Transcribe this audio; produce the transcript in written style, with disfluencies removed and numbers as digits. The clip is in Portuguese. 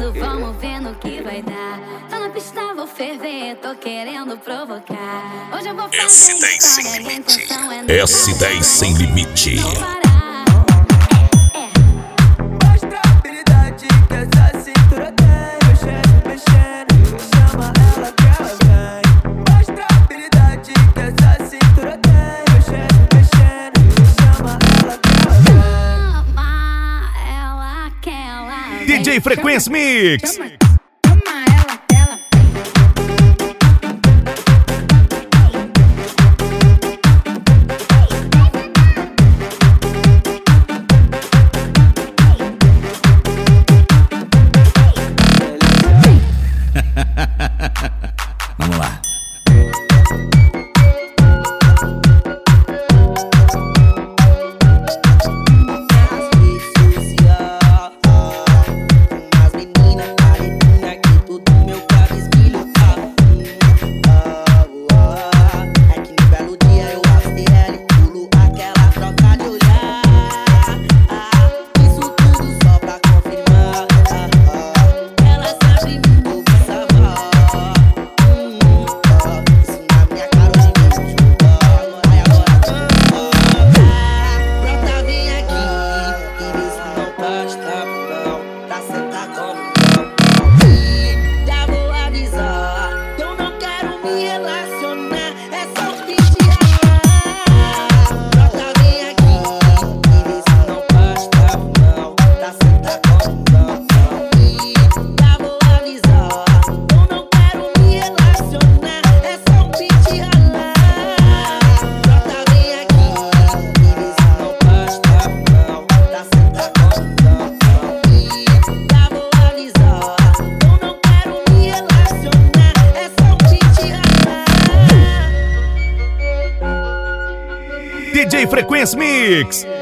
tudo, vamos ver no que vai dar. Tá na pista, vou ferver, tô querendo provocar. Hoje eu vou fazer S10 sem história, a limite. intenção é S10 sem limite. não parar. Mostra a habilidade que essa cintura tem. Mexendo, mexendo, chama ela que ela vem. Mostra a habilidade que essa cintura tem. Mexendo, mexendo, chama ela que ela vem. Chama ela que ela vem. DJ Frequência Mix. Chama ela que ela vem. Vamos lá. As meninas caretinha que tudo meu carro espelho. É que no belo dia eu ACL pulo aquela troca de olhar. Isso tudo só pra confirmar. Ela sempre me observa. Isso na minha cara hoje me julga. Aí agora brota, vem aqui e vê se não basta não pra sentar como não. E já vou avisar, eu não quero me relacionar, é só um brota, vem aqui e vê se não basta não pra sentar como não. E já vou avisar, eu não quero me relacionar, é só um brota, vem aqui e vê se não basta não pra sentar como não. E já vou avisar, eu não quero me relacionar, é só um DJ Frequência Mix.